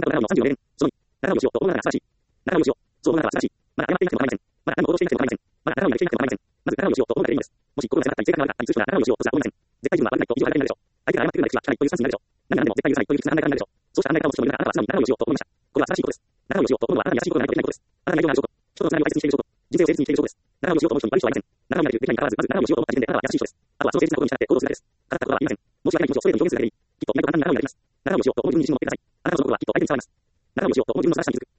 中の34年、その2、中の仕事を思うなら素晴らしい。中の仕事、そう思うなら素晴らしい。まだ謝っていなくても構いません。まだ何も行動していなくても構いません。まだ中身がしていなくても構いません。まず中身の仕事を思うならいいのです。もし心が狭かったり性格が悪かったり、通常な中身の仕事とじゃ思いません。絶対自分は悪くないと意地を張りたいになるでしょう。相手が謝ってくるまで口は聞かないというスタンスになるでしょう。何が何でも絶対許さないという理屈な考え方になるでしょう。そうした考え方を持つ人もいる中、あなたは素直に中身の仕事を思いました。これは素晴らしいことです。中身の仕事を思うのはあなたに優しいことでないといけないことです。あなたに愛情があること。人とのつながりを大切にしていること。人生を誠実にしていることです。中身の仕事を思う人に悪い人はいません。中身ができるできないに関わらず、まず中身の仕事を思った時点であなたは優しい人です。あとはその誠実なことに従って行動するだけです。語ったことは言いません。申し訳ない気持ちをストレートに表現するだけでいい。きっと意外と簡単に中身ができます。中身の仕事を思う自分自身もでください。あなたのそのことはきっと相手に伝わります。中身の仕事を思う自分の素晴らしさに気づく。